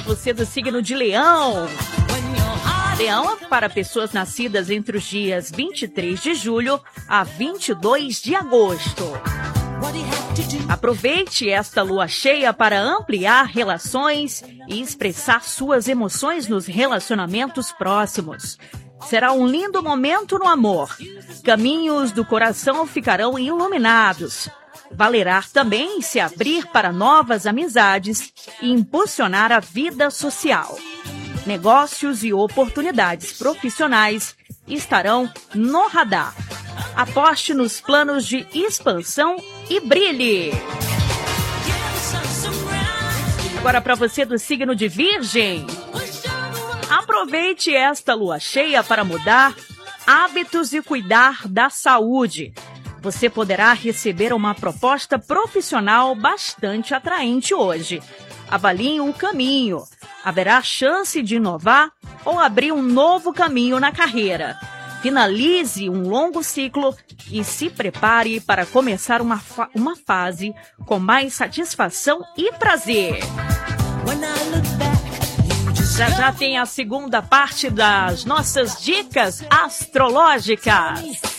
você do signo de Leão. Leão é para pessoas nascidas entre os dias 23 de julho a 22 de agosto. Aproveite esta lua cheia para ampliar relações e expressar suas emoções nos relacionamentos próximos. Será um lindo momento no amor. Caminhos do coração ficarão iluminados. Valerá também se abrir para novas amizades e impulsionar a vida social. Negócios e oportunidades profissionais estarão no radar. Aposte nos planos de expansão e brilhe. Agora para você do signo de Virgem. Aproveite esta lua cheia para mudar hábitos e cuidar da saúde. Você poderá receber uma proposta profissional bastante atraente hoje. Avalie o caminho. Haverá chance de inovar ou abrir um novo caminho na carreira. Finalize um longo ciclo e se prepare para começar uma fase com mais satisfação e prazer. Já tem a segunda parte das nossas dicas astrológicas.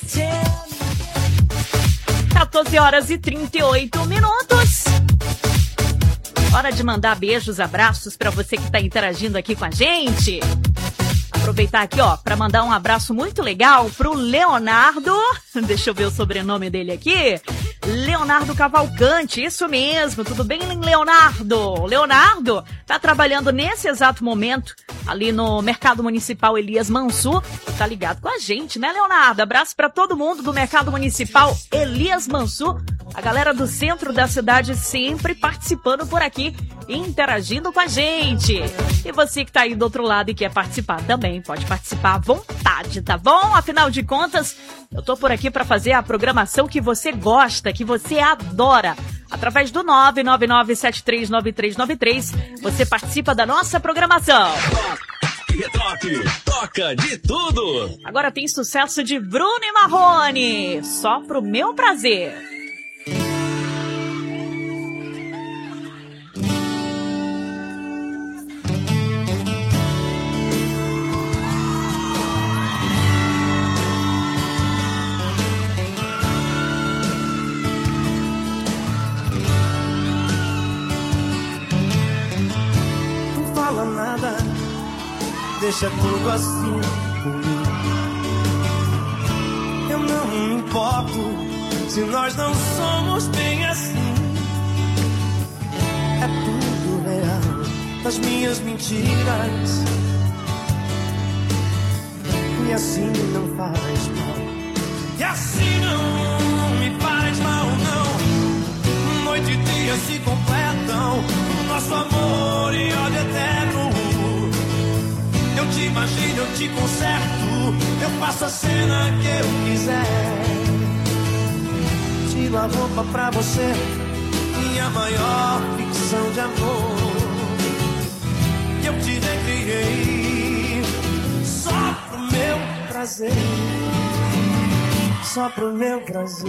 14h38. Hora de mandar beijos, abraços para você que está interagindo aqui com a gente. Aproveitar aqui, ó, para mandar um abraço muito legal pro Leonardo. Deixa eu ver o sobrenome dele aqui. Leonardo Cavalcante, isso mesmo. Tudo bem, Leonardo? Leonardo tá trabalhando nesse exato momento ali no Mercado Municipal Elias Mansur. Tá ligado com a gente, né, Leonardo? Abraço para todo mundo do Mercado Municipal Elias Mansur. A galera do centro da cidade sempre participando por aqui, interagindo com a gente. E você que tá aí do outro lado e quer participar também, pode participar à vontade, tá bom? Afinal de contas, eu tô por aqui para fazer a programação que você gosta, que você adora. Através do 999739393, você participa da nossa programação. Toca de tudo. Agora tem sucesso de Bruno e Marrone, só pro meu prazer. Deixa tudo assim comigo. Eu não me importo se nós não somos bem assim. É tudo real, das minhas mentiras. E assim não faz mal. E assim não me faz mal, não. Noite e dia se completam, nosso amor e ódio eterno. Eu te imagino, eu te conserto, eu faço a cena que eu quiser. Tiro a roupa pra você, minha maior ficção de amor. Eu te recriei só pro meu prazer, só pro meu prazer.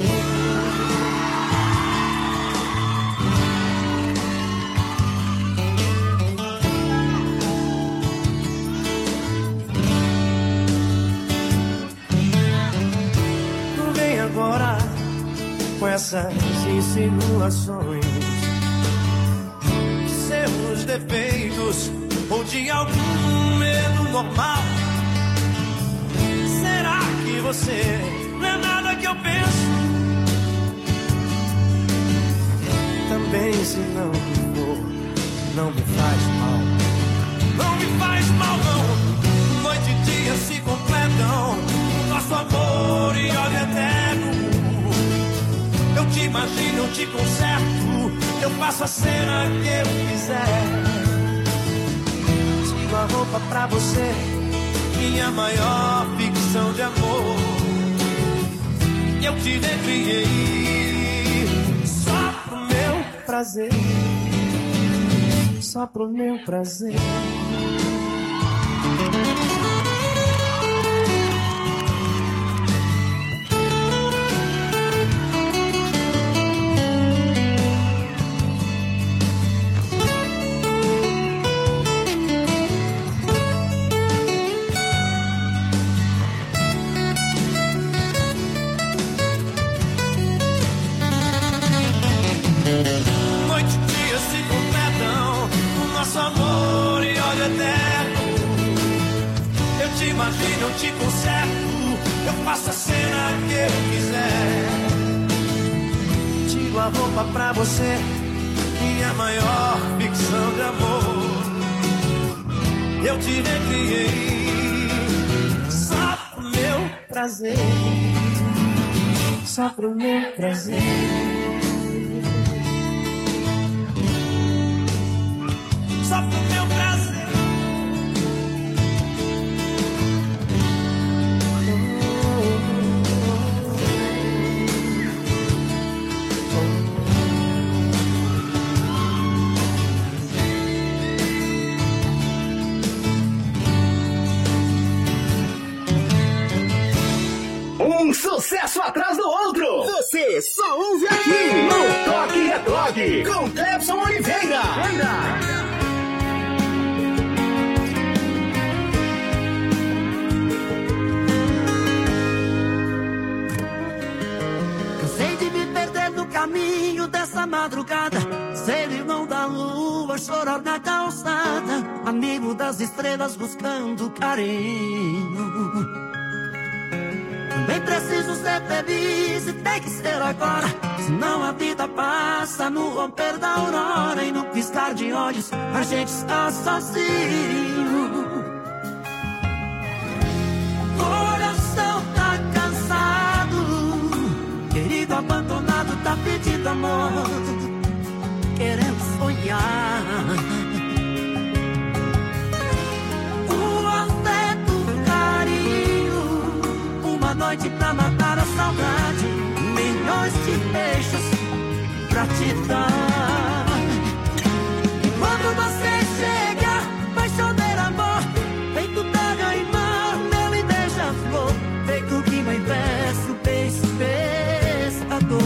Agora com essas insinuações de seus defeitos ou de algum medo normal. Será que você não é nada que eu penso? Também se não for, não me faz mal. Não me faz mal não. Noite e dia se completam, nosso amor e ódio eterno. Eu te imagino, eu te conserto, eu faço a cena que eu quiser. Tiro a roupa pra você, minha maior ficção de amor. Eu te recriei só pro meu prazer, só pro meu prazer. imagine, eu te conserto, eu faço a cena que eu quiser. Tiro a roupa pra você, minha maior ficção de amor. Eu te recriei só pro meu prazer, só pro meu prazer. Só pro meu prazer. Um sucesso atrás do outro. Você só ouve aqui no Toque é Toque com Clebson Oliveira. Cansei de me perder no caminho dessa madrugada, ser irmão da lua, chorar na calçada, amigo das estrelas buscando carinho. Também preciso ser feliz e tem que ser agora, senão a vida passa no romper da aurora e no piscar de olhos a gente está sozinho. Coração tá cansado, querido abandonado tá pedindo amor, querendo sonhar. Noite pra matar a saudade, milhões de beijos pra te dar. E quando você chega, vai chover amor, feito terra e mar, mel e beija-flor, feito rima e verso, beijo, pescador.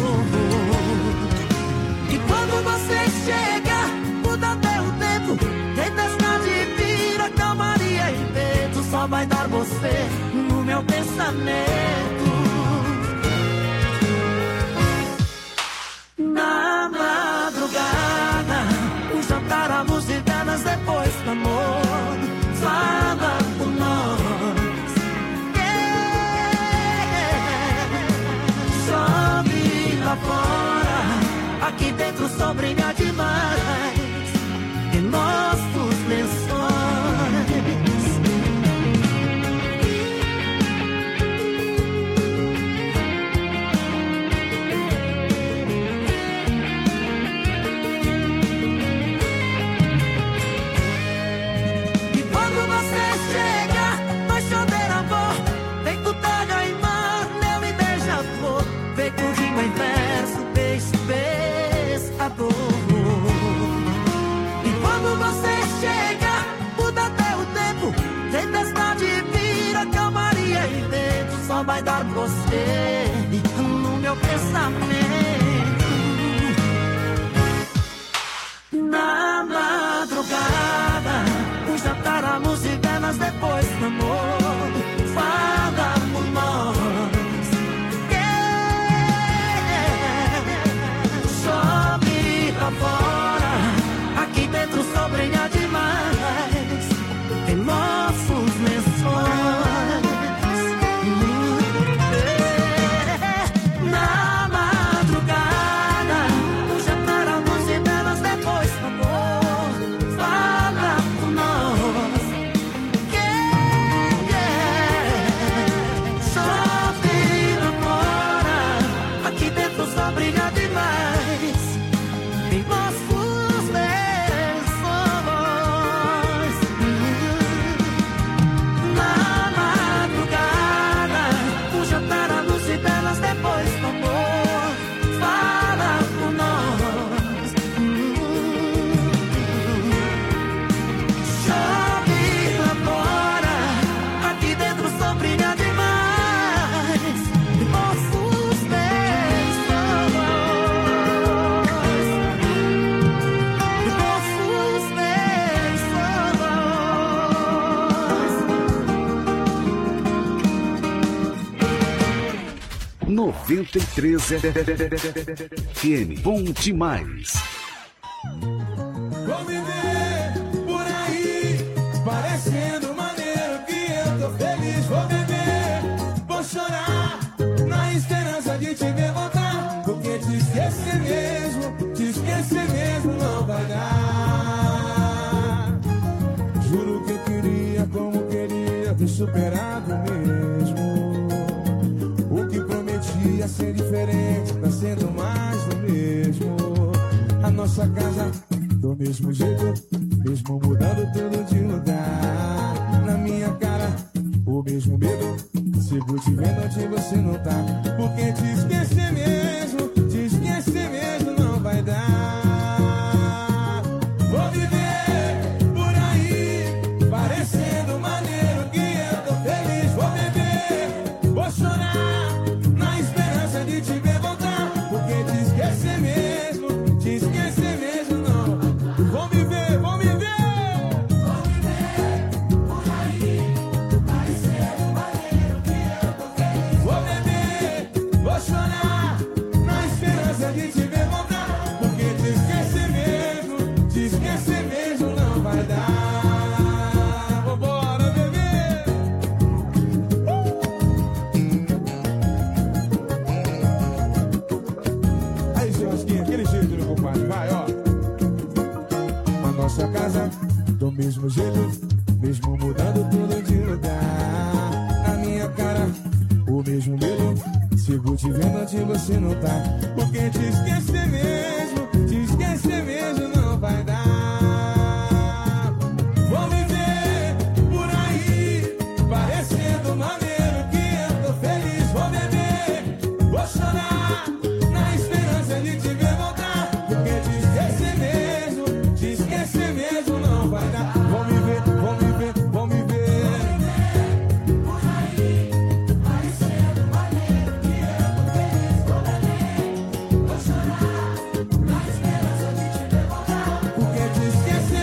E quando você chega, muda até o tempo, tempestade vira calmaria e vento, só vai dar você no meu pensamento. Na madrugada, um jantar à luz de velas depois do amor, fala por nós. Chove lá fora, aqui dentro o sol brilha demais em nossos lençóis. E quando você chega, muda até o tempo, tempestade vira calmaria e vento, só vai dar você no meu pensamento. Na madrugada, um jantar à luz de velas depois do amor, fala por nós. Fora, aqui dentro o sol brilha demais em nossos lençóis. Na madrugada, um jantar à luz de velas depois do amor, fala por nós. Chove lá fora, aqui dentro o sol brilha demais. FM, bom demais. Vou viver por aí, parecendo maneiro que eu tô feliz. esquecer mesmo, te esquecer mesmo não vai dar. Juro que eu queria, como queria, ter superado mesmo. O que prometia ser diferente, tá sendo mais do mesmo. A nossa casa, do mesmo jeito, mesmo mudando tudo de lugar. Na minha cara, o mesmo medo, sigo te vendo onde você não tá. Porque te esquecer mesmo não vai dar. Vou viver por aí, parecendo maneiro que eu tô feliz. Vou beber, vou chorar, na esperança de te ver voltar. Porque te esquecer mesmo não. Vou viver por aí, parecendo maneiro que eu tô feliz. Vou beber, vou chorar, na esperança de te ver voltar. Porque te esquecer mesmo não vai dar. Vambora, bebê. Aí, churrasquinho, aquele jeito, meu compadre, vai, ó. A nossa casa, do mesmo jeito, mesmo mudando tudo de lugar. Na minha cara, o mesmo medo, sigo te vendo onde você não tá. Porque te esquecer mesmo não vai dar. Vou viver por aí, parecendo maneiro que eu tô feliz. Vou beber, vou chorar, na esperança de te ver voltar. Porque te esquecer mesmo não vai dar. Vou me ver por aí, parecendo maneiro que eu tô feliz. Vou beber, vou chorar, na esperança de te ver voltar. Porque te esquecer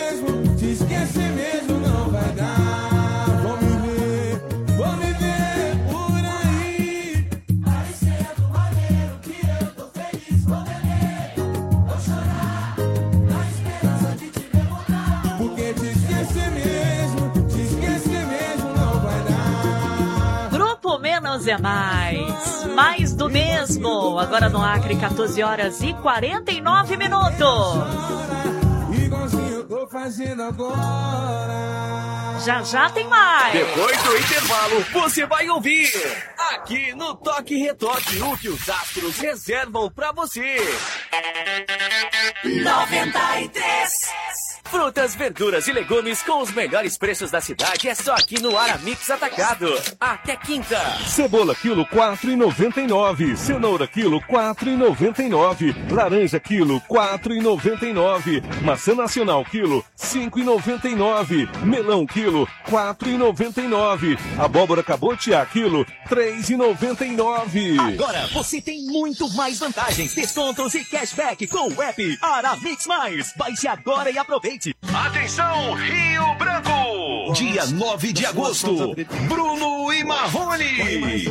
mesmo não vai dar. Vou me ver por aí, parecendo maneiro que eu tô feliz. Vou beber, vou chorar, na esperança de te ver voltar. Porque te esquecer mesmo não vai dar. Grupo Menos é mais do mesmo. Agora no Acre, 14 horas e 49 minutos. Igualzinho eu tô fazendo agora. Já tem mais. Depois do intervalo, você vai ouvir aqui no Toque e Retoque o que os astros reservam pra você. 93. Frutas, verduras e legumes com os melhores preços da cidade é só aqui no Aramix Atacado. Até quinta. Cebola quilo 4,99. Cenoura quilo 4,99. Laranja quilo 4,99. Maçã nacional quilo 5,99. Melão quilo 4,99. Abóbora cabotiá quilo 3,99. Agora você tem muito mais vantagens, descontos e cashback com o app Aramix Mais. Baixe agora e aproveite. Atenção, Rio Branco! Dia 9 de agosto, Bruno e Marrone.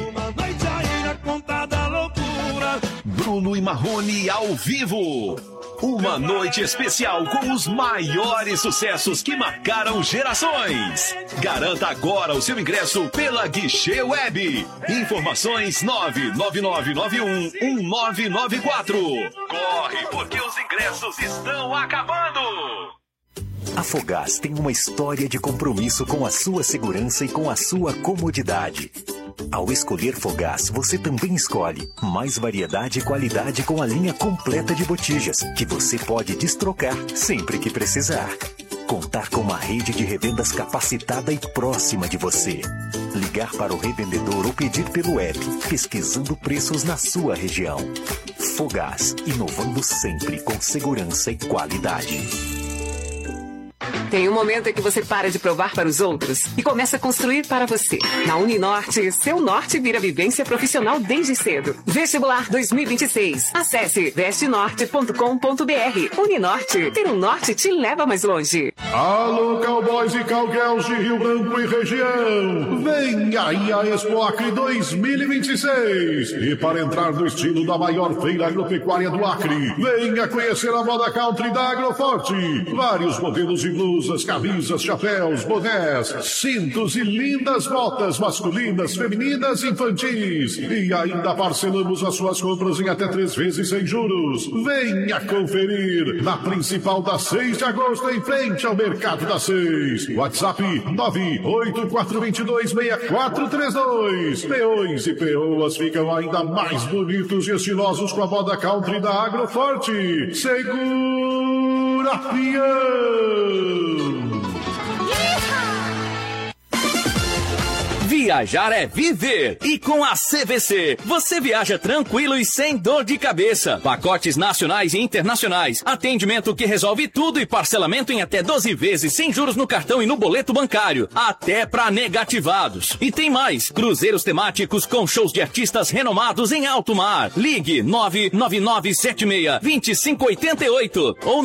Bruno e Marrone ao vivo. Uma noite especial com os maiores sucessos que marcaram gerações. Garanta agora o seu ingresso pela Guichê Web. Informações 999911994. Corre, porque os ingressos estão acabando. A Fogás tem uma história de compromisso com a sua segurança e com a sua comodidade. Ao escolher Fogás, você também escolhe mais variedade e qualidade com a linha completa de botijas, que você pode destrocar sempre que precisar. Contar com uma rede de revendas capacitada e próxima de você. Ligar para o revendedor ou pedir pelo app, pesquisando preços na sua região. Fogás, inovando sempre com segurança e qualidade. Tem um momento em que você para de provar para os outros e começa a construir para você. Na Uninorte, seu norte vira vivência profissional desde cedo. Vestibular 2026. Acesse vestenorte.com.br. Uninorte, ter um norte te leva mais longe. Alô, cowboys e cowgirls de Rio Branco e região. Vem aí a Expo Acre 2026. E para entrar no estilo da maior feira agropecuária do Acre, venha conhecer a moda country da Agroforte. Vários modelos de blues blusas, camisas, chapéus, bonés, cintos e lindas botas masculinas, femininas e infantis. E ainda parcelamos as suas compras em até 3 vezes sem juros. Venha conferir na principal da 6 de agosto, em frente ao Mercado da 6. WhatsApp 984226432. Peões e peoas ficam ainda mais bonitos e estilosos com a moda country da Agroforte. Segura, peão! Viajar é viver. E com a CVC, você viaja tranquilo e sem dor de cabeça. Pacotes nacionais e internacionais. Atendimento que resolve tudo e parcelamento em até 12 vezes sem juros no cartão e no boleto bancário. Até para negativados. E tem mais. Cruzeiros temáticos com shows de artistas renomados em alto mar. Ligue 99976-2588 ou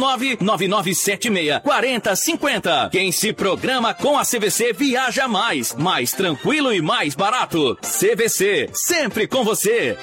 99976-4050. Quem se programa com a CVC viaja mais tranquilo e mais barato. CVC, sempre com você.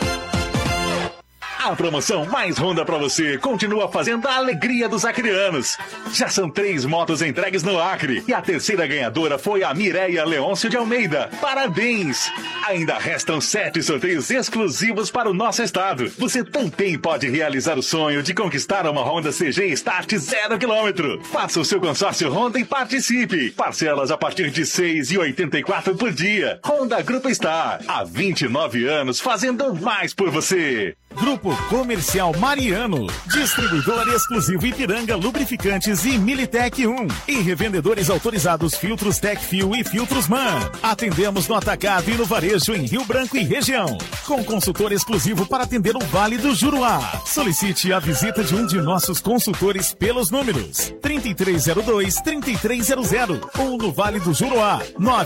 A promoção Mais Honda pra você continua fazendo a alegria dos acrianos. Já são 3 motos entregues no Acre e a terceira ganhadora foi a Mireia Leôncio de Almeida. Parabéns! Ainda restam 7 sorteios exclusivos para o nosso estado. Você também pode realizar o sonho de conquistar uma Honda CG Start 0 km. Faça o seu consórcio Honda e participe. Parcelas a partir de R$ 6,84 por dia. Honda Grupo Star, há 29 anos fazendo mais por você. Grupo Comercial Mariano, distribuidor exclusivo Ipiranga Lubrificantes e Militec 1 e revendedores autorizados Filtros Tecfil e Filtros Man. Atendemos no atacado e no varejo em Rio Branco e região, com consultor exclusivo para atender o Vale do Juruá. Solicite a visita de um de nossos consultores pelos números 3302-3300 ou no Vale do Juruá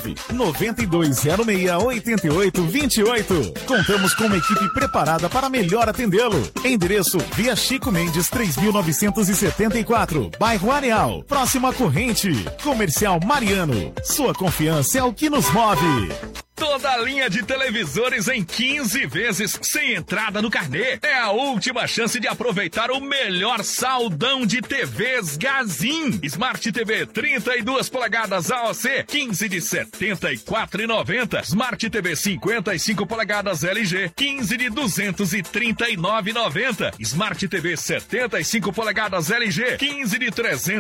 99206-8828. Contamos com uma equipe preparada para melhor atendê-lo. Endereço Via Chico Mendes 3974, bairro Areal, próximo à Corrente. Comercial Mariano, sua confiança é o que nos move. Toda a linha de televisores em 15 vezes sem entrada no carnê. É a última chance de aproveitar o melhor saldão de TVs Gazin. Smart TV 32 polegadas AOC, 15 de R$ 74,90. Smart TV 55 polegadas LG, 15 de R$ 239,90. Smart TV 75 polegadas LG, 15 de R$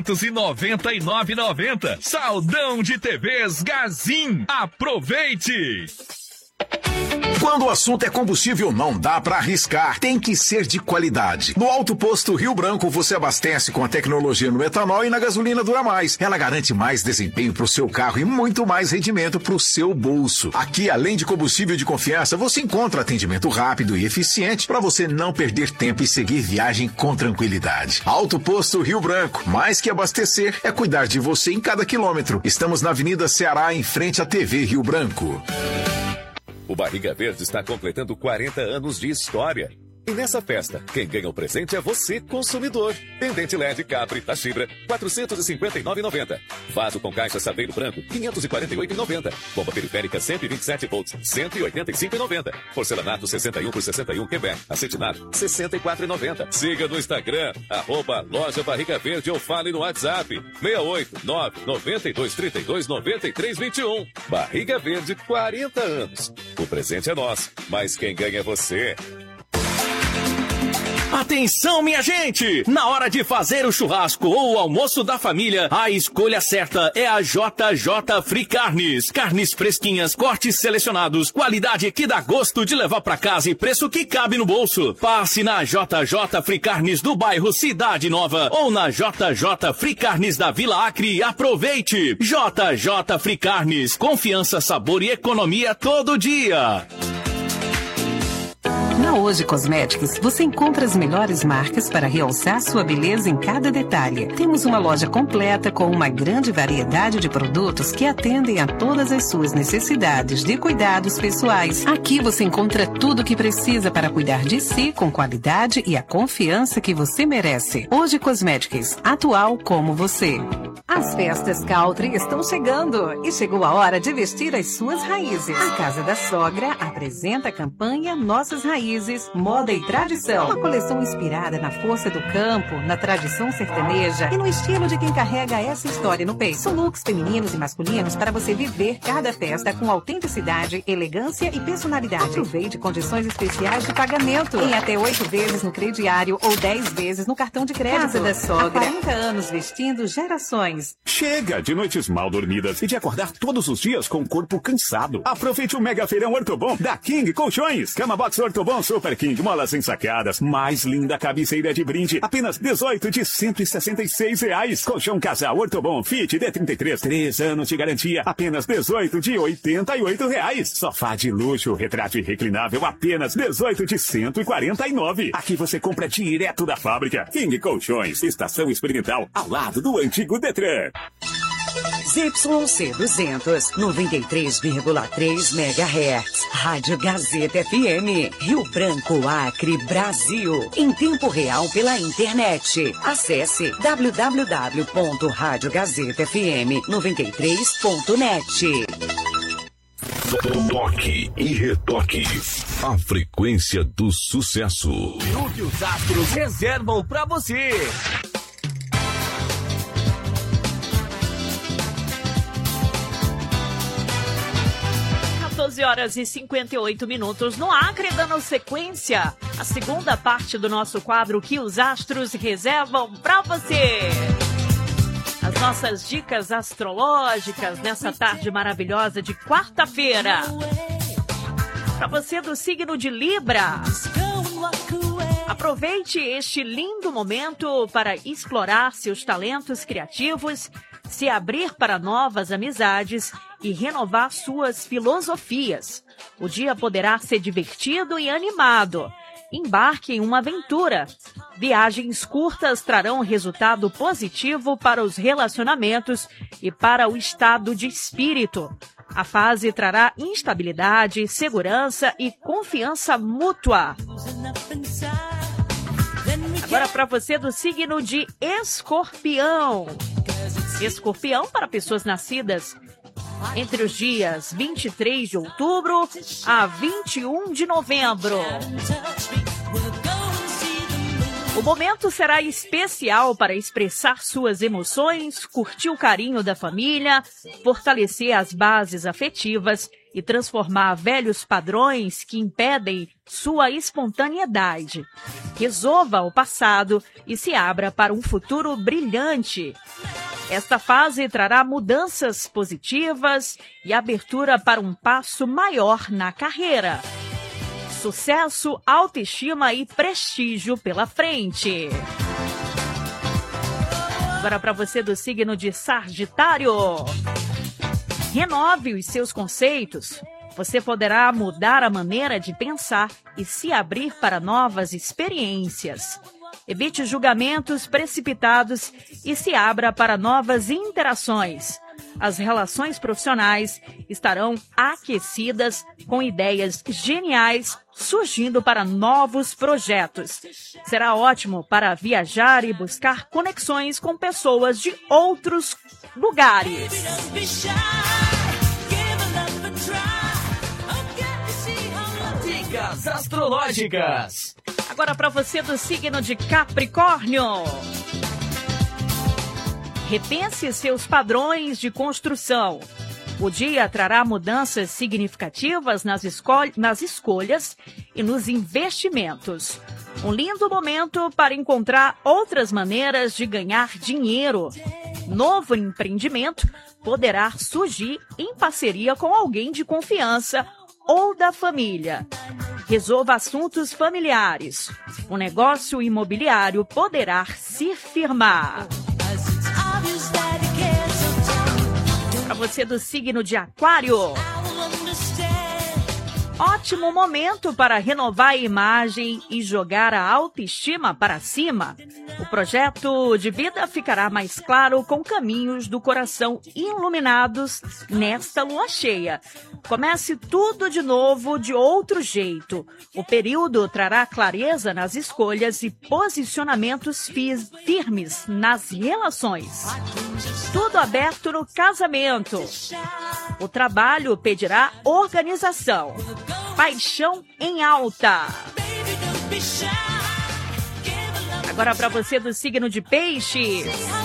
399,90. Saldão de TVs Gazin. Aproveite! Quando o assunto é combustível, não dá para arriscar. Tem que ser de qualidade. No Alto Posto Rio Branco, você abastece com a tecnologia no etanol e na gasolina Dura Mais. Ela garante mais desempenho para o seu carro e muito mais rendimento para o seu bolso. Aqui, além de combustível de confiança, você encontra atendimento rápido e eficiente para você não perder tempo e seguir viagem com tranquilidade. Alto Posto Rio Branco. Mais que abastecer, é cuidar de você em cada quilômetro. Estamos na Avenida Ceará, em frente à TV Rio Branco. O Barriga Verde está completando 40 anos de história. E nessa festa, quem ganha o presente é você, consumidor. Pendente LED Capri Tachibra, R$ 459,90. Vaso com caixa Saveiro Branco, R$ 548,90. Bomba periférica 127 volts, R$ 185,90. Porcelanato 61 por 61 Quebec. Acetinato, R$ 64,90. Siga no Instagram, @Loja Barriga Verde ou fale no WhatsApp, 689-9232-9321. Barriga Verde, 40 anos. O presente é nosso, mas quem ganha é você. Atenção, minha gente! Na hora de fazer o churrasco ou o almoço da família, a escolha certa é a JJ Free Carnes. Carnes fresquinhas, cortes selecionados, qualidade que dá gosto de levar pra casa e preço que cabe no bolso. Passe na JJ Free Carnes do bairro Cidade Nova ou na JJ Free Carnes da Vila Acre e aproveite! JJ Free Carnes, confiança, sabor e economia todo dia. Na Hoje Cosméticos, você encontra as melhores marcas para realçar sua beleza em cada detalhe. Temos uma loja completa com uma grande variedade de produtos que atendem a todas as suas necessidades de cuidados pessoais. Aqui você encontra tudo o que precisa para cuidar de si com qualidade e a confiança que você merece. Hoje Cosméticos, atual como você. As festas country estão chegando e chegou a hora de vestir as suas raízes. A Casa da Sogra apresenta a campanha Nossas Raízes, Moda e Tradição. Uma coleção inspirada na força do campo, na tradição sertaneja e no estilo de quem carrega essa história no peito. São looks femininos e masculinos para você viver cada festa com autenticidade, elegância e personalidade. Aproveite condições especiais de pagamento em até 8 vezes no crediário ou 10 vezes no cartão de crédito. Casa da Sogra, há 40 anos vestindo gerações. Chega de noites mal dormidas e de acordar todos os dias com o corpo cansado. Aproveite o mega feirão Ortobon da King Colchões. Cama Box Ortobon Super King, molas ensacadas. Mais linda cabeceira de brinde. Apenas 18 de R$166. Colchão casal Ortobon Fit D33. 3 anos de garantia. Apenas 18 de R$88. Sofá de luxo, retrátil e reclinável. Apenas 18 de R$149. Aqui você compra direto da fábrica. King Colchões, estação experimental ao lado do antigo Detran. ZYC 200, 93,3 MHz. Rádio Gazeta FM, Rio Branco, Acre, Brasil. Em tempo real pela internet. Acesse www.radiogazetafm93.net. Toque e retoque. A frequência do sucesso. E o que os astros reservam pra você. 12 horas e 58 minutos no Acre, dando sequência à segunda parte do nosso quadro que os astros reservam para você. As nossas dicas astrológicas nessa tarde maravilhosa de quarta-feira. Para você do signo de Libra. Aproveite este lindo momento para explorar seus talentos criativos, se abrir para novas amizades e renovar suas filosofias. O dia poderá ser divertido e animado. Embarque em uma aventura. Viagens curtas trarão resultado positivo para os relacionamentos e para o estado de espírito. A fase trará instabilidade, segurança e confiança mútua. Agora para você do signo de Escorpião. Escorpião para pessoas nascidas entre os dias 23 de outubro a 21 de novembro. O momento será especial para expressar suas emoções, curtir o carinho da família, fortalecer as bases afetivas e transformar velhos padrões que impedem sua espontaneidade. Resolva o passado e se abra para um futuro brilhante. Esta fase trará mudanças positivas e abertura para um passo maior na carreira. Sucesso, autoestima e prestígio pela frente. Agora para você do signo de Sagitário. Renove os seus conceitos. Você poderá mudar a maneira de pensar e se abrir para novas experiências. Evite julgamentos precipitados e se abra para novas interações. As relações profissionais estarão aquecidas com ideias geniais surgindo para novos projetos. Será ótimo para viajar e buscar conexões com pessoas de outros lugares. Dicas astrológicas. Agora para você do signo de Capricórnio. Repense seus padrões de construção. O dia trará mudanças significativas nas escolhas e nos investimentos. Um lindo momento para encontrar outras maneiras de ganhar dinheiro. Novo empreendimento poderá surgir em parceria com alguém de confiança ou da família. Resolva assuntos familiares. O negócio imobiliário poderá se firmar. Para você do signo de Aquário. Ótimo momento para renovar a imagem e jogar a autoestima para cima. O projeto de vida ficará mais claro com caminhos do coração iluminados nesta lua cheia. Comece tudo de novo, de outro jeito. O período trará clareza nas escolhas e posicionamentos firmes nas relações. Tudo aberto no casamento. O trabalho pedirá organização. Paixão em alta. Agora para você do signo de Peixes.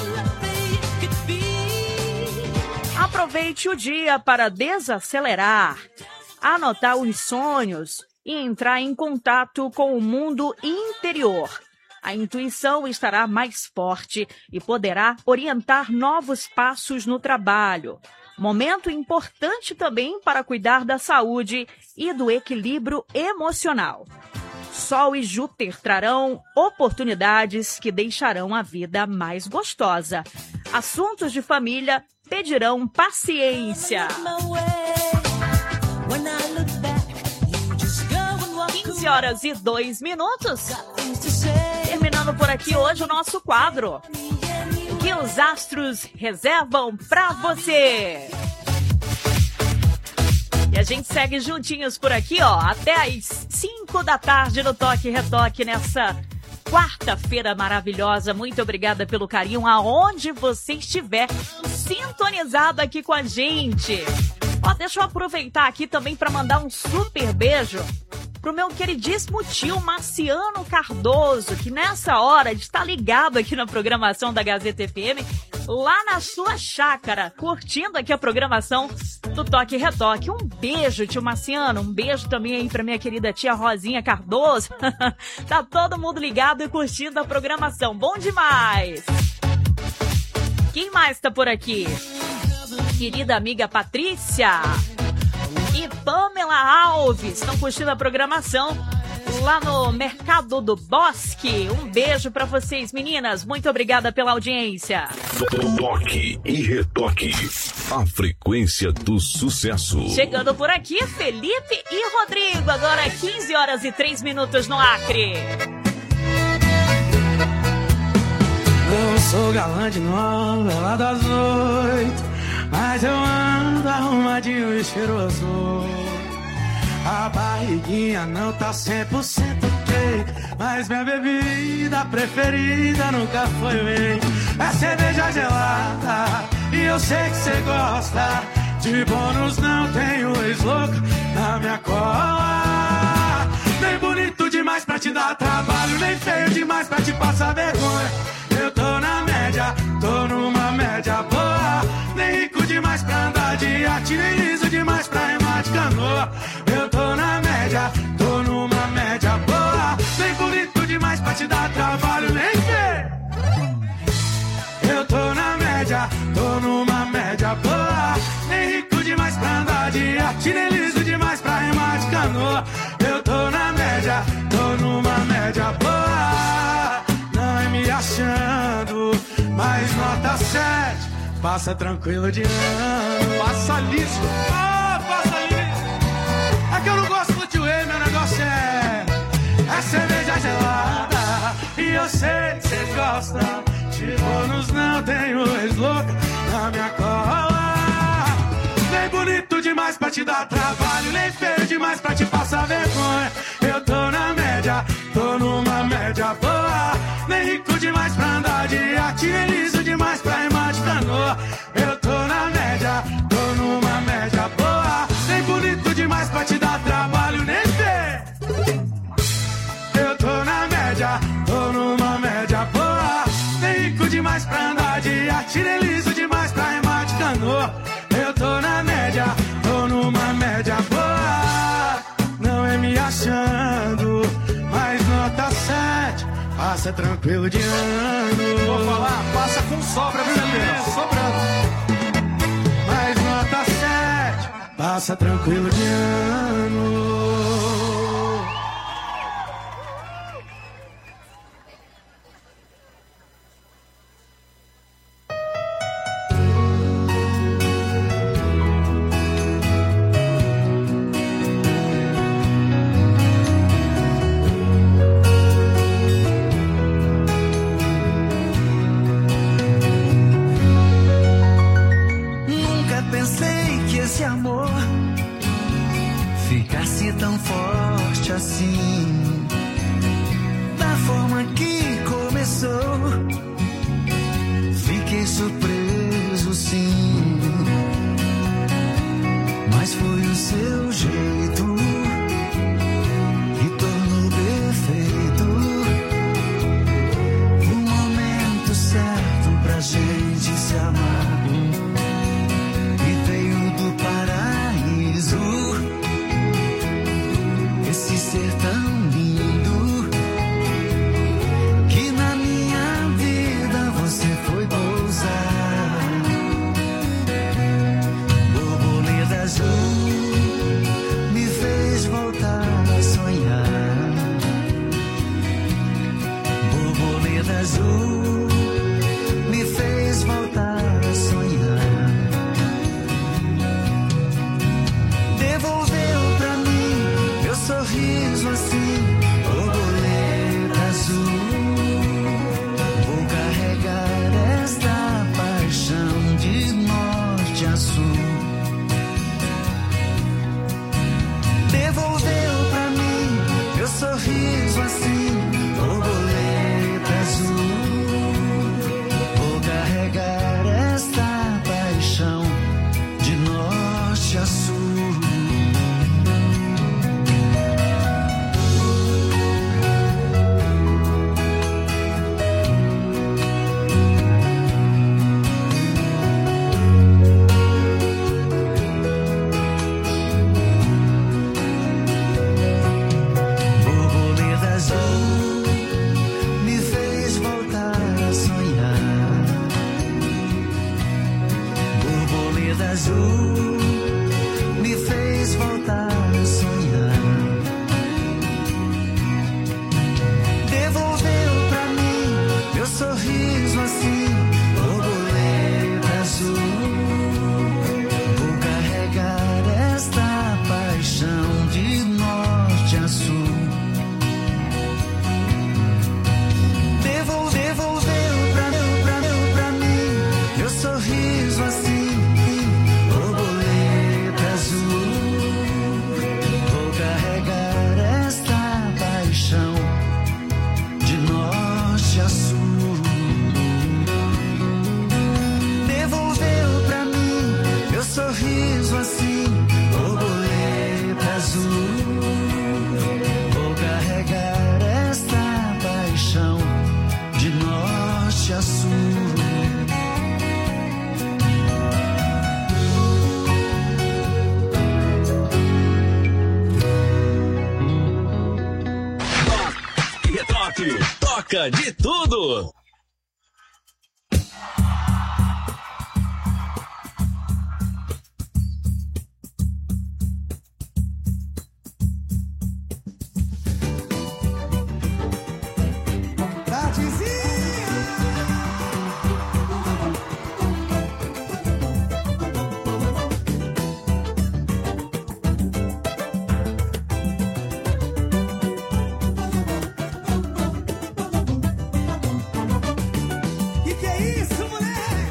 Aproveite o dia para desacelerar, anotar os sonhos e entrar em contato com o mundo interior. A intuição estará mais forte e poderá orientar novos passos no trabalho. Momento importante também para cuidar da saúde e do equilíbrio emocional. Sol e Júpiter trarão oportunidades que deixarão a vida mais gostosa. Assuntos de família pedirão paciência. 15h02. Terminando por aqui hoje o nosso quadro. O que os astros reservam pra você? E a gente segue juntinhos por aqui, ó, até às 5 da tarde no Toque e Retoque nessa quarta-feira maravilhosa. Muito obrigada pelo carinho aonde você estiver sintonizado aqui com a gente. Ó, deixa eu aproveitar aqui também para mandar um super beijo pro meu queridíssimo tio Marciano Cardoso, que nessa hora está ligado aqui na programação da Gazeta FM, lá na sua chácara, curtindo aqui a programação do Toque e Retoque. Um beijo, tio Marciano, um beijo também aí pra minha querida tia Rosinha Cardoso. Tá todo mundo ligado e curtindo a programação, bom demais! Quem mais tá por aqui? Querida amiga Patrícia e Pamela Alves estão curtindo a programação lá no Mercado do Bosque. Um beijo pra vocês, meninas. Muito obrigada pela audiência. Toque e Retoque. A frequência do sucesso. Chegando por aqui, Felipe e Rodrigo. Agora 15h03 no Acre. Não sou galã de novela das 8, mas eu ando arrumadinho e cheiroso. A barriguinha não tá 100% ok, mas minha bebida preferida nunca foi whey. É cerveja gelada e eu sei que cê gosta. De bônus não tenho ex-louco na minha cola. Nem bonito demais pra te dar trabalho, nem feio demais pra te passar vergonha. Eu tô na média, tô numa média boa. Nem rico demais pra andar de iate, nem liso demais pra remar de canoa. Eu tô na média, tô numa média boa. Nem bonito demais pra te dar trabalho, nem feio. Eu tô na média, tô numa média boa. Nem rico demais pra andar de iate, nem liso demais pra remar de canoa. Eu tô na média, tô numa média boa. Não é me achando, mas nota 7. Passa tranquilo de ano. Passa liso. Passa liso. É que eu não gosto do tio Whey, meu negócio é cerveja gelada. E eu sei que cês gostam. De bônus não tenho ex-louca na minha cola. Nem bonito demais pra te dar trabalho, nem feio demais pra te passar vergonha. Eu tô na média, tô numa média boa. Nem rico demais pra andar de iate, nem liso demais pra remar de canoa. Eu tô na média, tô numa média boa. Nem bonito demais pra te dar trabalho, nem feio. Eu tô na média, tô numa média boa. Nem rico demais pra andar de iate, nem liso demais pra remar de canoa. Eu tô na média, tô numa média boa. Não é me achando, mas nota 7. Passa tranquilo de ano. Vou falar, passa com sobra, viu, sobrando. Mas nota 7. Passa tranquilo de ano. Nunca pensei que esse amor ficasse tão forte assim. Da forma que começou, fiquei surpreso sim. Mas foi o seu jeito que tornou perfeito o momento certo pra gente se amar. E veio do paraíso esse ser tão lindo que na minha vida você foi pousar. Borboleta azul me fez voltar a sonhar. Borboleta azul me fez voltar a sonhar. Devolveu pra mim meu sorriso assim, borboleta azul. Vou carregar esta paixão de norte a sul. Devolveu pra mim meu sorriso assim, borboleta azul. Vou carregar esta paixão de norte a sul. Borboleta azul me fez voltar a sonhar. Borboleta azul me fez voltar a sonhar. Devolveu pra mim meu sorriso assim, borboleta azul. Vou carregar esta paixão de norte a sul. Devolveu pra mim meu sorriso assim, borboleta azul. Vou carregar esta paixão de norte a sul. Devolveu pra mim meu sorriso assim, borboleta azul. Vou carregar esta paixão de norte a sul. E retoque, toca de tudo. Que é isso, moleque?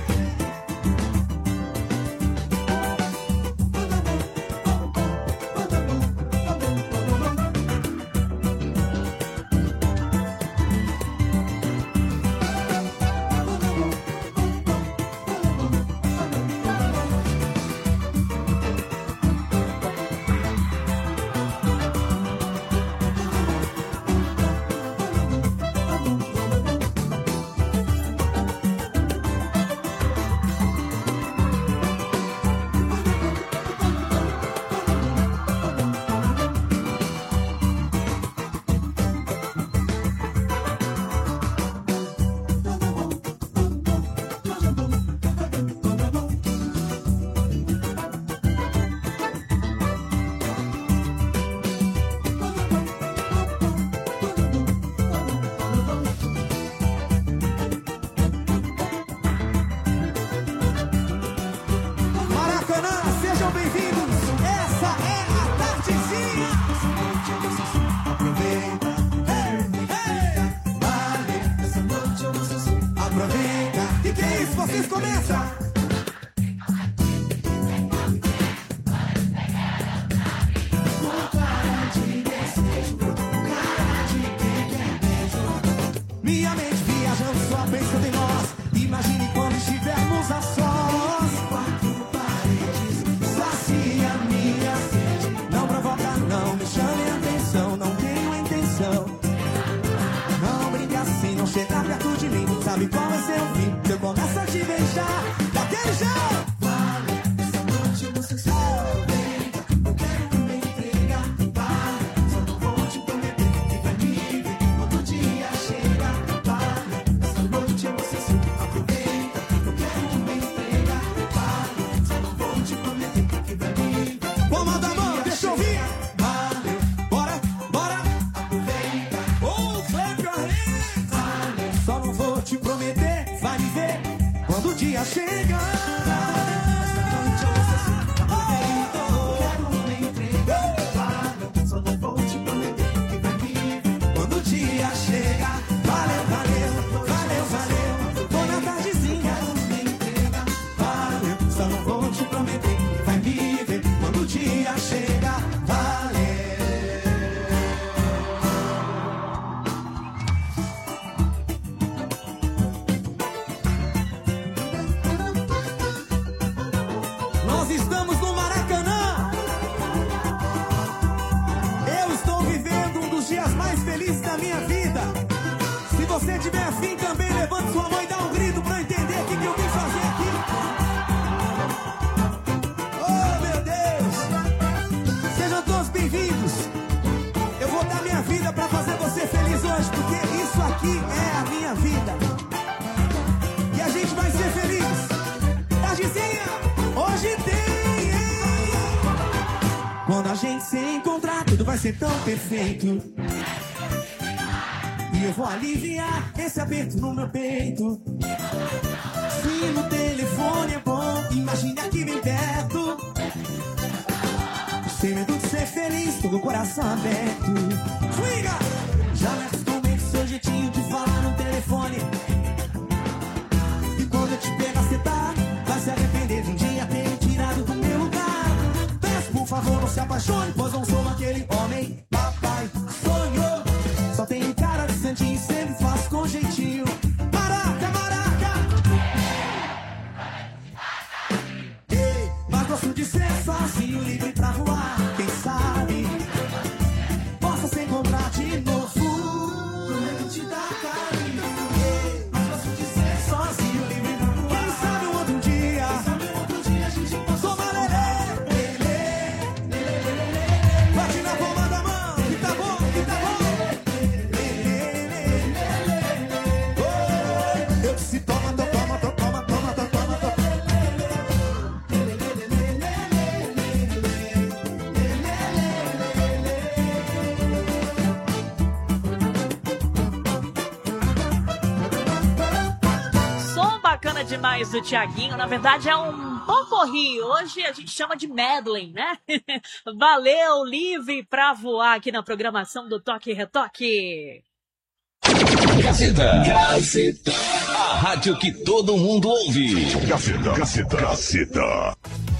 vocês começam. sabe qual vai ser o fim? Se eu começo a te beijar, daquele jeito. Vale, essa noite você sabe. Eu quero me entregar. Vale, só não vou te prometer que vai me ver quando o dia chega. Vale, essa noite você se aproveita. Eu quero me entregar. Vale, só não vou te prometer que vai me ver. Comanda a mão, deixa eu ouvir. Vale, bora, bora. Aproveita. Oh, clap your hands. Vale, só não vou te prometer, vai me ver quando o dia chega. Só não vou te prometer que vai me ver quando o dia chega. Valeu, valeu, valeu, valeu. Tô na tardezinha. Valeu, só não vou te prometer que vai me ver quando o dia chega. Valeu. Nós estamos no Maracanã. Eu estou vivendo um dos dias mais felizes da minha vida. Se você tiver afim também, levante sua mão e dá um grito pra eu entender o que eu vim fazer aqui. Oh, meu Deus. Sejam todos bem-vindos. Eu vou dar minha vida pra fazer você feliz hoje, porque isso aqui é a minha vida. E a gente vai ser feliz. Tardezinha, hoje tem, hein? Quando a gente se encontrar, tudo vai ser tão perfeito. E eu vou aliviar esse aperto no meu peito. Se no telefone é bom, imagine aqui bem perto. Sem medo de ser feliz, tô com o coração aberto. Swinga! Já me acostumei com seu jeitinho de falar no telefone. E quando eu te pegar, cê vai se arrepender de um dia ter tirado do meu lugar. Peço, por favor, não se apaixone, pois não sou aquele homem papai sonhou. Só tenho cara de santinho, sempre faço com jeitinho. Maraca, maraca. Ei, mas gosto de ser sozinho, livre pra voar. Quem sabe possa se encontrar de novo. Prometo te dar carinho. Ei, mas gosto de ser sozinho, livre pra voar. Quem sabe um outro dia a gente possa. Toma lelê, lelê, lelê, lelê. Bate na palma da mão, que tá bom, que tá bom. Eu disse toma, toma, toma, toma, toma, toma, toma. Som bacana demais do Thiaguinho. Na verdade é um pocorri. Hoje a gente chama de medley, né? Valeu, livre pra voar aqui na programação do Toque e Retoque. Gazeta. Gazeta. A rádio que todo mundo ouve. Gazeta. Gazeta. Gazeta.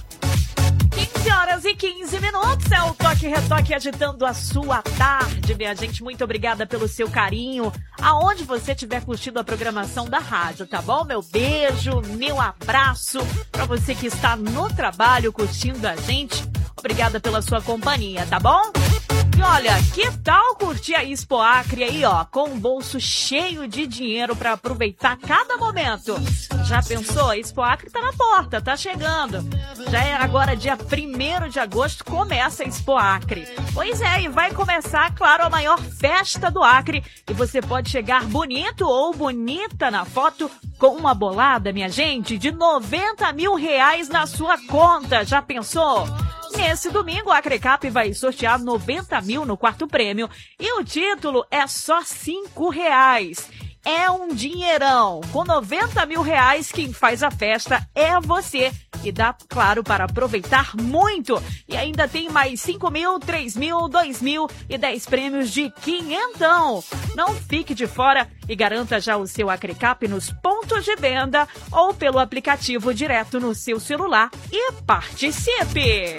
15h15 é o Toque e Retoque agitando a sua tarde, minha gente. Muito obrigada pelo seu carinho, aonde você estiver curtindo a programação da rádio, tá bom? Meu beijo, meu abraço pra você que está no trabalho curtindo a gente. Obrigada pela sua companhia, tá bom? E olha, que tal curtir a Expo Acre aí, ó, com um bolso cheio de dinheiro para aproveitar cada momento? Já pensou? A Expo Acre tá na porta, tá chegando. Já é agora dia 1º de agosto, começa a Expo Acre. Pois é, e vai começar, claro, a maior festa do Acre. E você pode chegar bonito ou bonita na foto com uma bolada, minha gente, de R$90 mil na sua conta. Já pensou? Nesse domingo, a Acrecap vai sortear 90 mil no quarto prêmio e o título é só R$5. É um dinheirão. Com 90 mil reais, quem faz a festa é você. E dá, claro, para aproveitar muito. E ainda tem mais 5 mil, 3 mil, 2 mil e 10 prêmios de quinhentão. Não fique de fora e garanta já o seu Acrecap nos pontos de venda ou pelo aplicativo direto no seu celular e participe!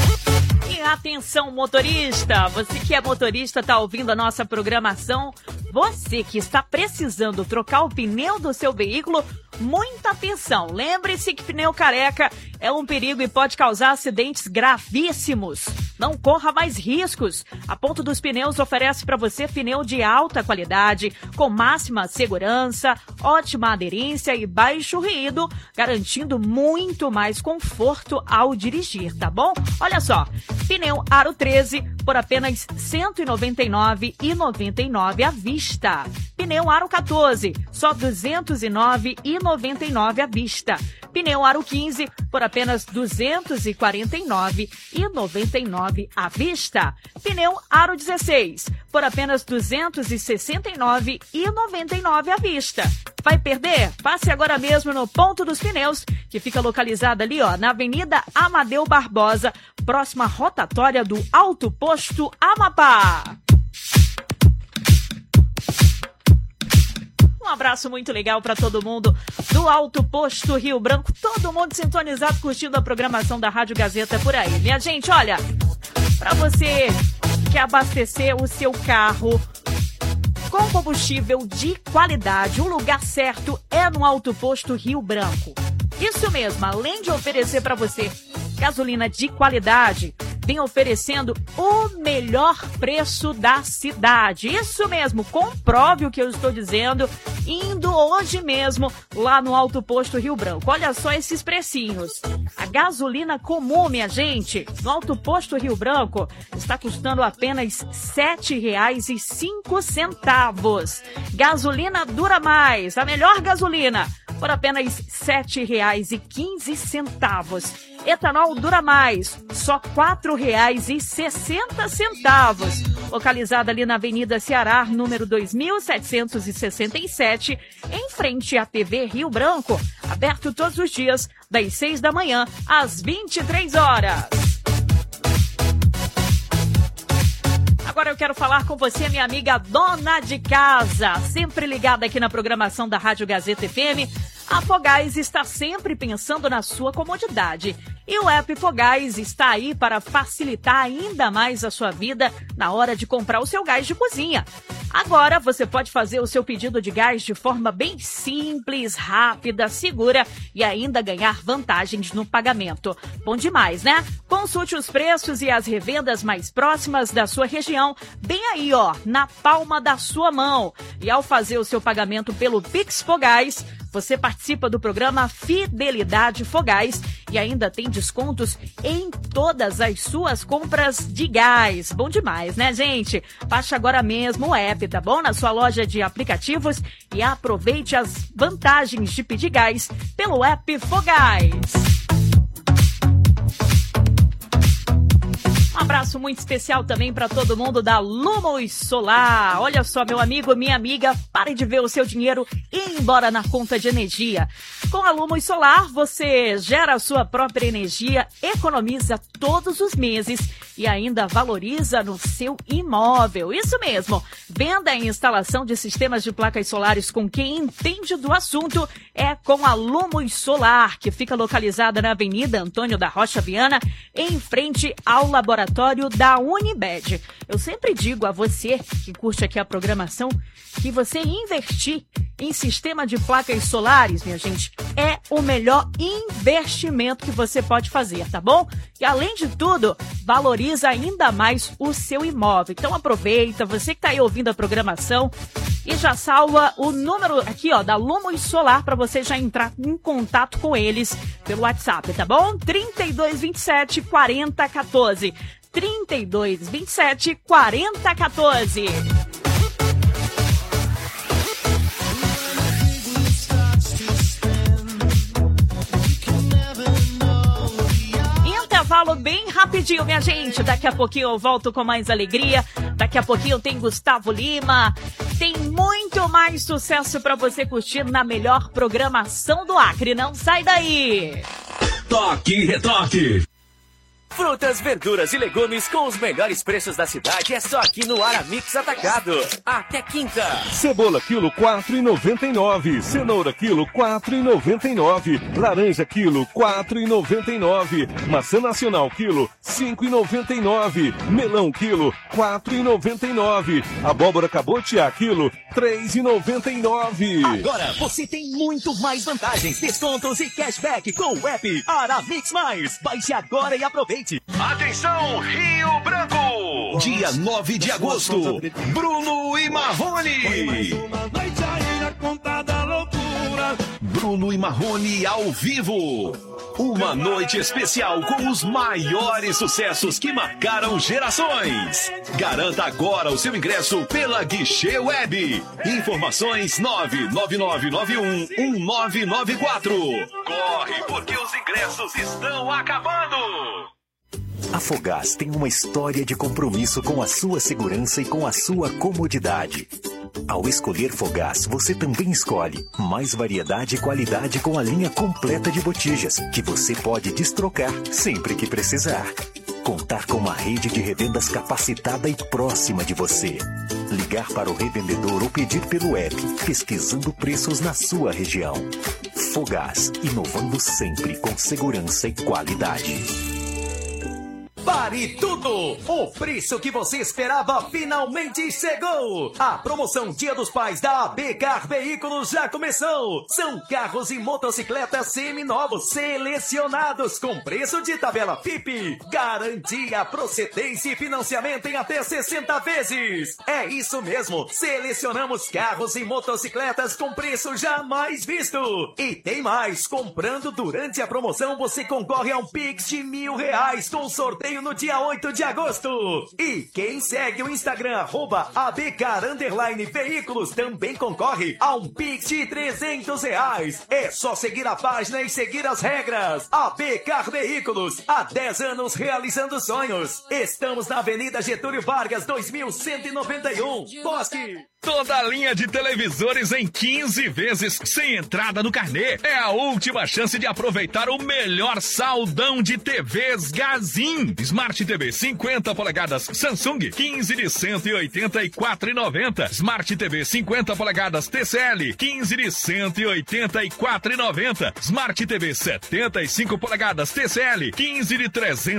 Atenção, motorista! Você que é motorista, está ouvindo a nossa programação, Você que está precisando trocar o pneu do seu veículo, muita atenção. Lembre-se que pneu careca é um perigo e pode causar acidentes gravíssimos. Não corra mais riscos. A Ponto dos Pneus oferece para você pneu de alta qualidade, com máxima segurança, ótima aderência e baixo ruído, garantindo muito mais conforto ao dirigir, tá bom? Olha só, pneu Aro 13 por apenas R$ 199,99 à vista. Pneu Aro 14, só R$ 209,99 à vista. Pneu Aro 15 por apenas R$ 249,99 à vista. Pneu Aro 16 por apenas R$ 269,99 à vista. Vai perder? Passe agora mesmo no Ponto dos Pneus, que fica localizada ali, ó, na Avenida Amadeu Barbosa, próxima rotatória do Alto Posto Amapá. Um abraço muito legal para todo mundo do Alto Posto Rio Branco, todo mundo sintonizado, curtindo a programação da Rádio Gazeta por aí. Minha gente, olha, para você que quer abastecer o seu carro com combustível de qualidade, o lugar certo é no Alto Posto Rio Branco. Isso mesmo, além de oferecer para você gasolina de qualidade, vem oferecendo o melhor preço da cidade. Isso mesmo, comprove o que eu estou dizendo, indo hoje mesmo lá no Alto Posto Rio Branco. Olha só esses precinhos. A gasolina comum, minha gente, no Alto Posto Rio Branco, está custando apenas R$ 7,05. Gasolina Dura Mais, a melhor gasolina, por apenas R$ 7,15. Etanol Dura Mais, só R$ 4,60. Localizada ali na Avenida Ceará, número 2767, em frente à TV Rio Branco. Aberto todos os dias, das 6 da manhã às 23 horas. Agora eu quero falar com você, minha amiga dona de casa, sempre ligada aqui na programação da Rádio Gazeta FM. A Fogás está sempre pensando na sua comodidade. E o app Fogás está aí para facilitar ainda mais a sua vida na hora de comprar o seu gás de cozinha. Agora você pode fazer o seu pedido de gás de forma bem simples, rápida, segura e ainda ganhar vantagens no pagamento. Bom demais, né? Consulte os preços e as revendas mais próximas da sua região, bem aí, ó, na palma da sua mão. E ao fazer o seu pagamento pelo Pix Fogás, você participa do programa Fidelidade Fogás e ainda tem descontos em todas as suas compras de gás. Bom demais, né, gente? Baixe agora mesmo o app, tá bom? Na sua loja de aplicativos e aproveite as vantagens de pedir gás pelo app Fogás. Um abraço muito especial também para todo mundo da Lumos Solar. Olha só, meu amigo, minha amiga, pare de ver o seu dinheiro ir embora na conta de energia. Com a Lumos Solar, você gera a sua própria energia, economiza todos os meses e ainda valoriza no seu imóvel. Isso mesmo, venda e instalação de sistemas de placas solares com quem entende do assunto é com a Lumos Solar, que fica localizada na Avenida Antônio da Rocha Viana, em frente ao laboratório da Unibed. Eu sempre digo a você que curte aqui a programação que você investir em sistema de placas solares, minha gente, é o melhor investimento que você pode fazer, tá bom? E além de tudo, valoriza ainda mais o seu imóvel. Então aproveita, você que tá aí ouvindo a programação e já salva o número aqui, ó, da Lumos Solar para você já entrar em contato com eles pelo WhatsApp, tá bom? 3227 4014. 3227 4014. Intervalo bem rapidinho, minha gente. Daqui a pouquinho eu volto com mais alegria. Daqui a pouquinho tem Gustavo Lima. Tem muito mais sucesso para você curtir na melhor programação do Acre. Não sai daí. Toque e retoque. Frutas, verduras e legumes com os melhores preços da cidade é só aqui no Aramix Atacado. Até quinta. Cebola quilo 4,99. Cenoura quilo 4,99. Laranja quilo 4,99. Maçã nacional quilo 5,99. Melão quilo 4,99. Abóbora cabotiá quilo 3,99. Agora você tem muito mais vantagens, descontos e cashback com o app Aramix Mais. Baixe agora e aproveite. Atenção, Rio Branco! Dia 9 de agosto, Bruno e Marrone. Bruno e Marrone ao vivo. Uma noite especial com os maiores sucessos que marcaram gerações. Garanta agora o seu ingresso pela Guichê Web. Informações 999911994. Corre, porque os ingressos estão acabando. A Fogás tem uma história de compromisso com a sua segurança e com a sua comodidade. Ao escolher Fogás, você também escolhe mais variedade e qualidade com a linha completa de botijas, que você pode destrocar sempre que precisar. Contar com uma rede de revendas capacitada e próxima de você. Ligar para o revendedor ou pedir pelo app, pesquisando preços na sua região. Fogás, inovando sempre com segurança e qualidade. Pare tudo! O preço que você esperava finalmente chegou! A promoção Dia dos Pais da AB Car Veículos já começou! São carros e motocicletas seminovos selecionados com preço de tabela FIP. Garantia, procedência e financiamento em até 60 vezes. É isso mesmo! Selecionamos carros e motocicletas com preço jamais visto! E tem mais! Comprando durante a promoção você concorre a um Pix de R$1.000 com sorteio no dia 8 de agosto. E quem segue o Instagram @abcar_veículos também concorre a um Pix de R$300. É só seguir a página e seguir as regras. AB Car Veículos, há 10 anos realizando sonhos. Estamos na Avenida Getúlio Vargas, 2191, Bosque. Toda a linha de televisores em 15 vezes sem entrada no carnê. É a última chance de aproveitar o melhor saldão de TVs Gazin. Smart TV 50 polegadas Samsung 15 de 184,90. Smart TV 50 polegadas TCL 15 de 184,90. Smart TV 75 polegadas TCL 15 de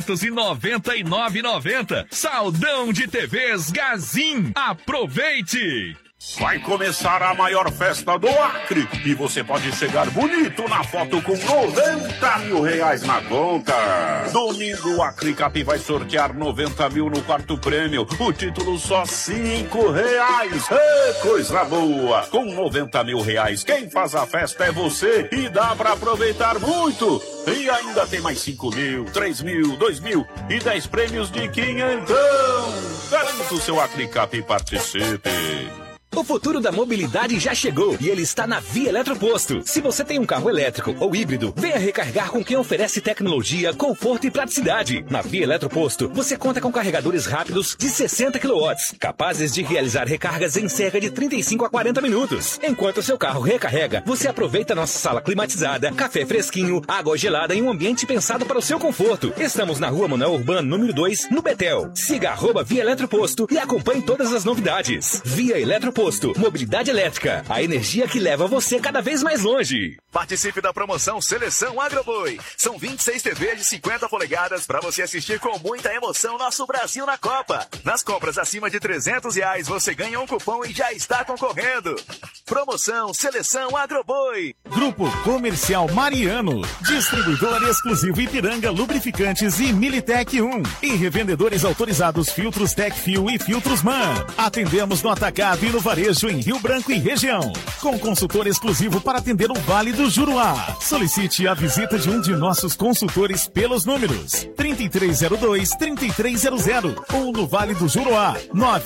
399,90. Saldão de TVs Gazin. Aproveite! Vai começar a maior festa do Acre e você pode chegar bonito na foto com R$90 mil na conta. Domingo o Acre Cap vai sortear 90 mil no quarto prêmio. O título só R$5. Coisa boa! Com 90 mil reais, quem faz a festa é você e dá pra aproveitar muito. E ainda tem mais 5 mil, 3 mil, 2 mil e 10 prêmios de 500. Garanta o seu Acre Cap e participe. O futuro da mobilidade já chegou e ele está na Via Eletroposto. Se você tem um carro elétrico ou híbrido, venha recarregar com quem oferece tecnologia, conforto e praticidade. Na Via Eletroposto, você conta com carregadores rápidos de 60 kW, capazes de realizar recargas em cerca de 35 a 40 minutos. Enquanto seu carro recarrega, você aproveita nossa sala climatizada, café fresquinho, água gelada e um ambiente pensado para o seu conforto. Estamos na Rua Manuel Urbano, número 2, no Betel. Siga @Via Eletroposto e acompanhe todas as novidades. Via Eletroposto. Mobilidade elétrica, a energia que leva você cada vez mais longe. Participe da promoção Seleção Agroboi. São 26 TVs de 50 polegadas para você assistir com muita emoção nosso Brasil na Copa. Nas compras acima de R$300 você ganha um cupom e já está concorrendo. Promoção Seleção Agroboi. Grupo Comercial Mariano, distribuidor exclusivo Ipiranga Lubrificantes e Militec 1 e revendedores autorizados Filtros Tecfil e Filtros Man. Atendemos no atacado e no varejo em Rio Branco e região, com consultor exclusivo para atender o Vale do Juruá. Solicite a visita de um de nossos consultores pelos números 3302-3300 ou no Vale do Juruá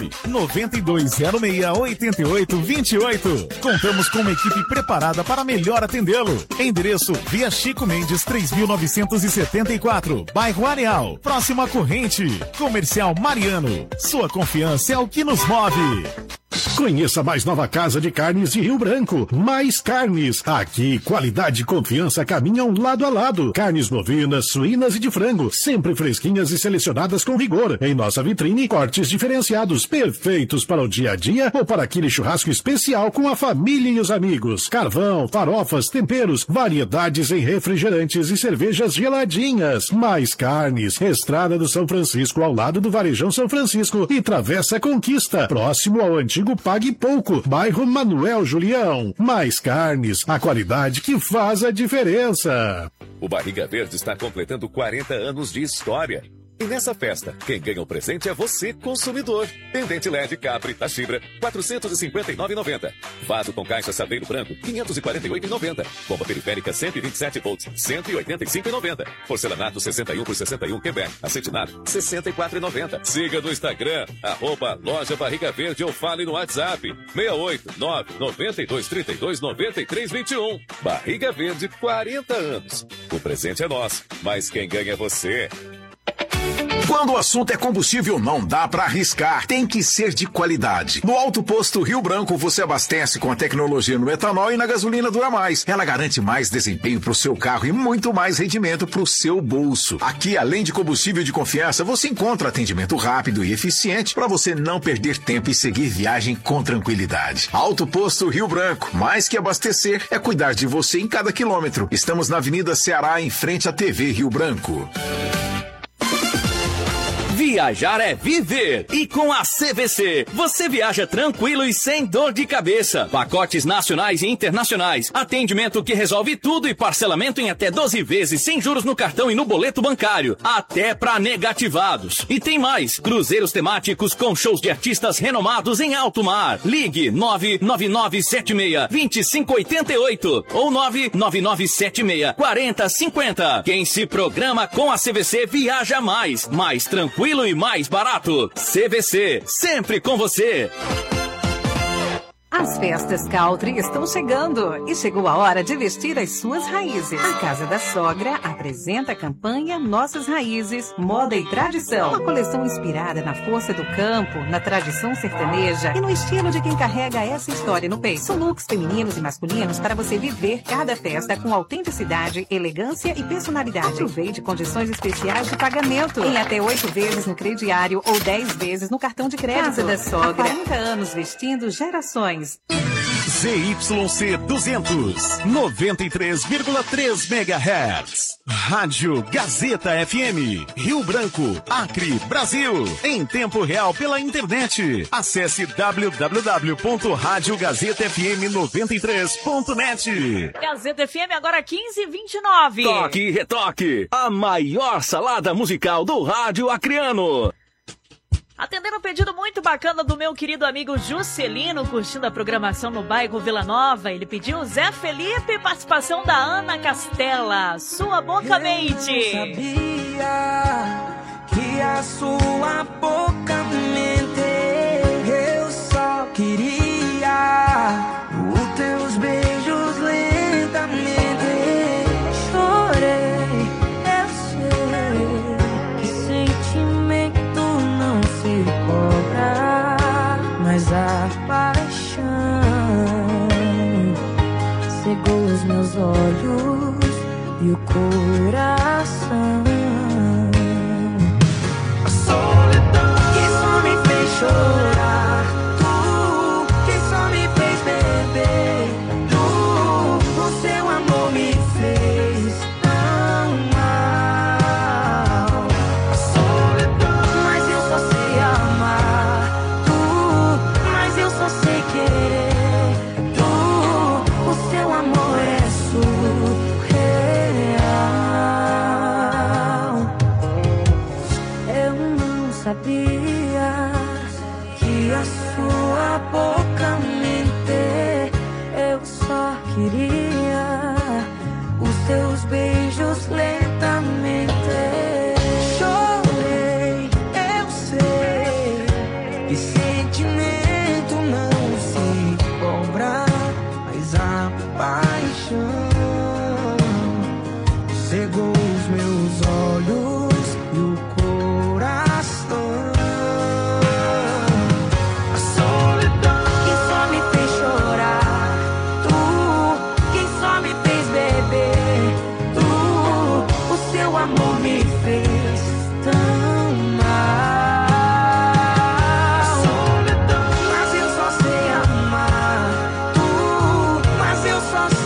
99206-8828. Contamos com uma equipe preparada para melhor atendê-lo. Endereço Via Chico Mendes 3974, bairro Areal, próximo à Corrente. Comercial Mariano, sua confiança é o que nos move. Conheça a mais nova casa de carnes de Rio Branco. Mais Carnes. Aqui, qualidade e confiança caminham lado a lado. Carnes bovinas, suínas e de frango, sempre fresquinhas e selecionadas com rigor. Em nossa vitrine, cortes diferenciados, perfeitos para o dia a dia ou para aquele churrasco especial com a família e os amigos. Carvão, farofas, temperos, variedades em refrigerantes e cervejas geladinhas. Mais Carnes. Estrada do São Francisco, ao lado do Varejão São Francisco e Travessa Conquista, próximo ao antigo Pague Pouco, bairro Manuel Julião. Mais Carnes, a qualidade que faz a diferença. O Barriga Verde está completando 40 anos de história. E nessa festa, quem ganha o presente é você, consumidor. Pendente LED Capri Tachibra, R$ 459,90. Vaso com caixa Saveiro Branco, R$ 548,90. Bomba periférica 127 volts, R$ 185,90. Porcelanato 61 por 61 Quebec, acetinado, R$ 64,90. Siga no Instagram, @Loja Barriga Verde ou fale no WhatsApp, 689-9232-9321. Barriga Verde, 40 anos. O presente é nosso, mas quem ganha é você. Quando o assunto é combustível, não dá para arriscar. Tem que ser de qualidade. No Alto Posto Rio Branco, você abastece com a tecnologia no etanol e na gasolina Dura Mais. Ela garante mais desempenho para o seu carro e muito mais rendimento para o seu bolso. Aqui, além de combustível de confiança, você encontra atendimento rápido e eficiente para você não perder tempo e seguir viagem com tranquilidade. Alto Posto Rio Branco. Mais que abastecer, é cuidar de você em cada quilômetro. Estamos na Avenida Ceará, em frente à TV Rio Branco. Viajar é viver. E com a CVC, você viaja tranquilo e sem dor de cabeça. Pacotes nacionais e internacionais. Atendimento que resolve tudo e parcelamento em até 12 vezes sem juros no cartão e no boleto bancário. Até para negativados. E tem mais. Cruzeiros temáticos com shows de artistas renomados em alto mar. Ligue 99976-2588 ou 99976-4050. Quem se programa com a CVC viaja mais tranquilo e mais barato. CVC, sempre com você. As festas Country estão chegando e chegou a hora de vestir as suas raízes. A Casa da Sogra apresenta a campanha Nossas Raízes, Moda e Tradição. Uma coleção inspirada na força do campo, na tradição sertaneja e no estilo de quem carrega essa história no peito. São looks femininos e masculinos para você viver cada festa com autenticidade, elegância e personalidade. Aproveite condições especiais de pagamento em até 8 vezes no crediário ou 10 vezes no cartão de crédito. Casa da Sogra, há 40 anos vestindo gerações. ZYC 200, 93,3 MHz. Rádio Gazeta FM, Rio Branco, Acre, Brasil. Em tempo real pela internet. Acesse www.radiogazetafm93.net. Gazeta FM agora 15h29. Toque e retoque, a maior salada musical do rádio acreano. Atendendo um pedido muito bacana do meu querido amigo Juscelino, curtindo a programação no bairro Vila Nova. Ele pediu Zé Felipe, participação da Ana Castela. Sua boca mente. Eu sabia que a sua boca mente. Eu só queria os teus beijos lentamente. Chorei, eu sei que sentimento não se cobra, mas a paixão cegou os meus olhos e o coração. A solidão que só me fez chorar, tu que só me fez beber, tu o seu amor me fez tão mal. A solidão, mas eu só sei amar, tu, mas eu só sei querer, tu, o seu amor é surreal. Eu não sabia que a sua boca mente. Eu só queria os seus beijos lentamente. Chorei, eu sei que sentimento não se cobra, mas a paixão cegou os meus olhos e o coração. A solidão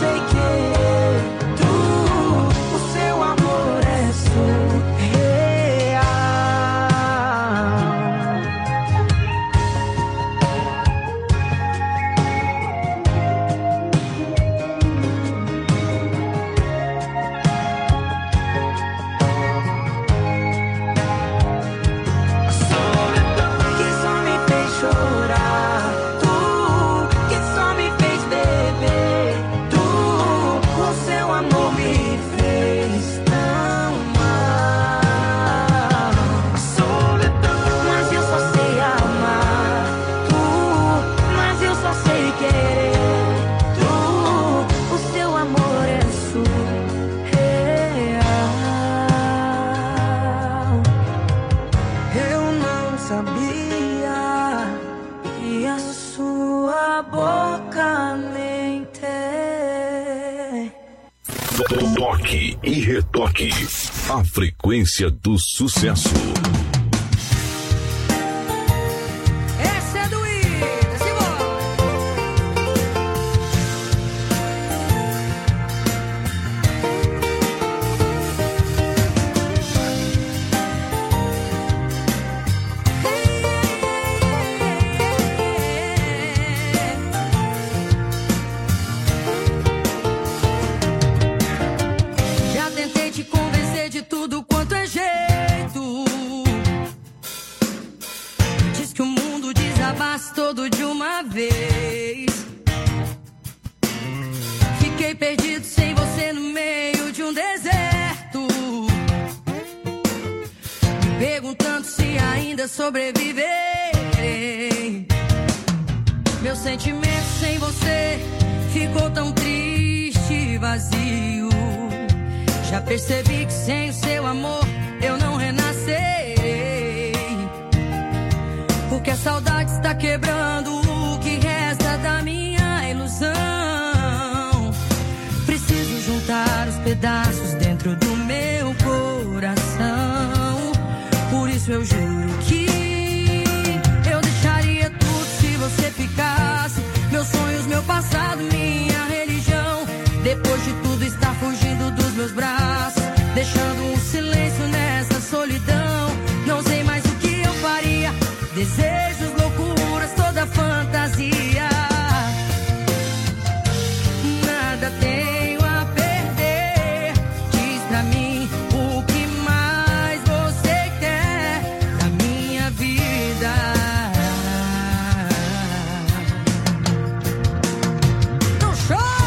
sei que o seu amor é surreal. A solidão que só me fez chorar, tu que só me fez beber, o seu amor me fez tão mal. Solidão, mas eu só sei amar, mas eu só sei querer, o seu amor é surreal. Eu não sabia que a sua boca mente. Toque e retoque. A frequência do sucesso. Essa é do Ida, simbora! Já tentei te convencer de tudo quanto é jeito. Diz que o mundo desabasse todo de uma vez. Fiquei perdido sem você no meio de um deserto, me perguntando se ainda sobreviverei. Meu sentimento sem você ficou tão triste e vazio. Já percebi que sem o seu amor eu não renascerei, porque a saudade está quebrando o que resta da minha ilusão. Preciso juntar os pedaços dentro do meu coração. Por isso eu juro que eu deixaria tudo se você ficasse. Meus sonhos, meu passado, minha religião. Depois de tudo está fugindo dos meus braços, deixando um silêncio nessa solidão. Não sei mais o que eu faria. Desejos, loucuras, toda fantasia. Nada tenho a perder. Diz pra mim o que mais você quer da minha vida. Não chora!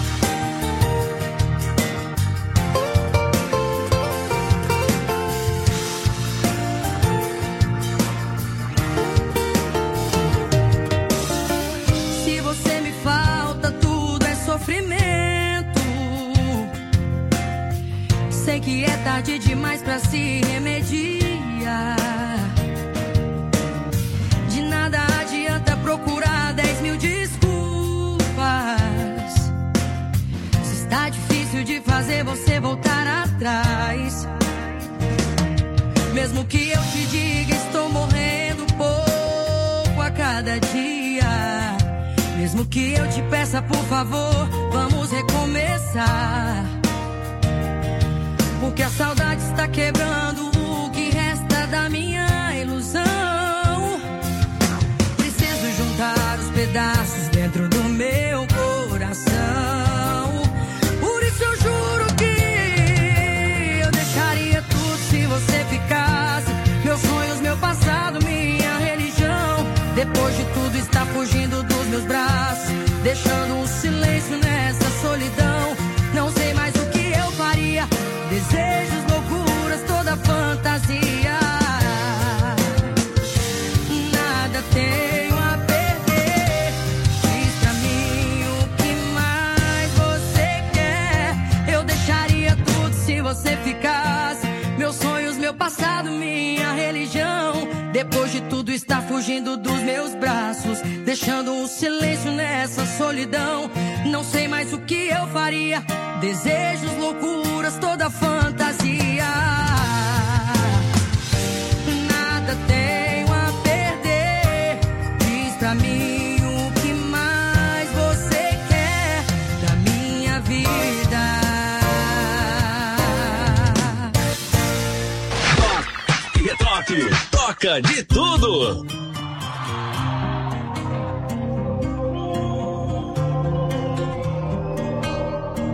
Se você me falta, tudo é sofrimento. Sei que é tarde demais pra se remediar. De nada adianta procurar 10 mil desculpas. Se está difícil de fazer você voltar atrás. Mesmo que eu te diga, estou morrendo pouco a cada dia. Mesmo que eu te peça, por favor, vamos recomeçar. Porque a saudade está quebrando o que resta da minha ilusão. Preciso juntar os pedaços dentro do meu coração. Por isso eu juro que eu deixaria tudo se você ficasse. Meus sonhos, meu passado, minha religião. Depois de tudo está fugindo dos meus braços, deixando um silêncio nessa solidão. Não sei mais o que eu faria. Desejos, loucuras, toda fantasia. Nada tenho a perder. Diz pra mim o que mais você quer. Eu deixaria tudo se você ficasse. Meus sonhos, meu passado, minha religião. Depois de tudo está fugindo dos meus braços, deixando um silêncio nessa solidão. Não sei mais o que eu faria. Desejos, loucuras, toda fantasia. Nada tenho a perder. Diz pra mim o que mais você quer da minha vida. Toque, toca de tudo.